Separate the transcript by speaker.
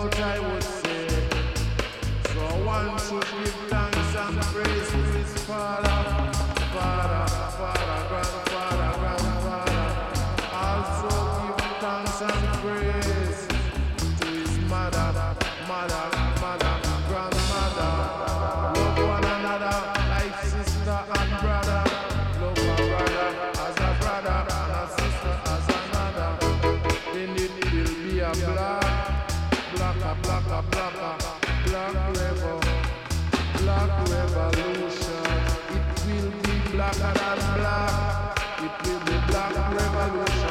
Speaker 1: out, I would say. So one should give thanks and praise to his father, grandfather, grandfather. Also give thanks and praise to his mother, grandmother. Love one another like sister and brother. Love a brother as a brother and a sister as another. Then it will be a black revolution. It will be blacker than black. It will be black revolution.